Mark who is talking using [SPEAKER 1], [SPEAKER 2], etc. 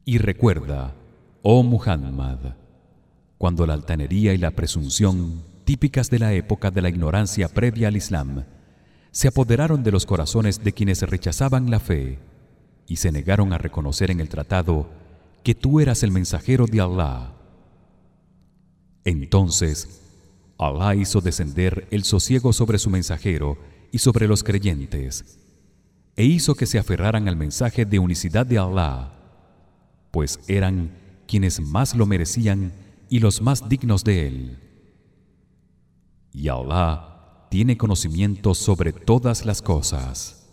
[SPEAKER 1] Y recuerda, oh Muhammad, cuando la altanería y la presunción, típicas de la época de la ignorancia previa al Islam, se apoderaron de los corazones de quienes rechazaban la fe y se negaron a reconocer en el tratado que tú eras el mensajero de Allah. Entonces Allah hizo descender el sosiego sobre su mensajero y sobre los creyentes, e hizo que se aferraran al mensaje de unicidad de Allah, pues eran quienes más lo merecían y los más dignos de él. Y Allah tiene conocimiento sobre todas las cosas.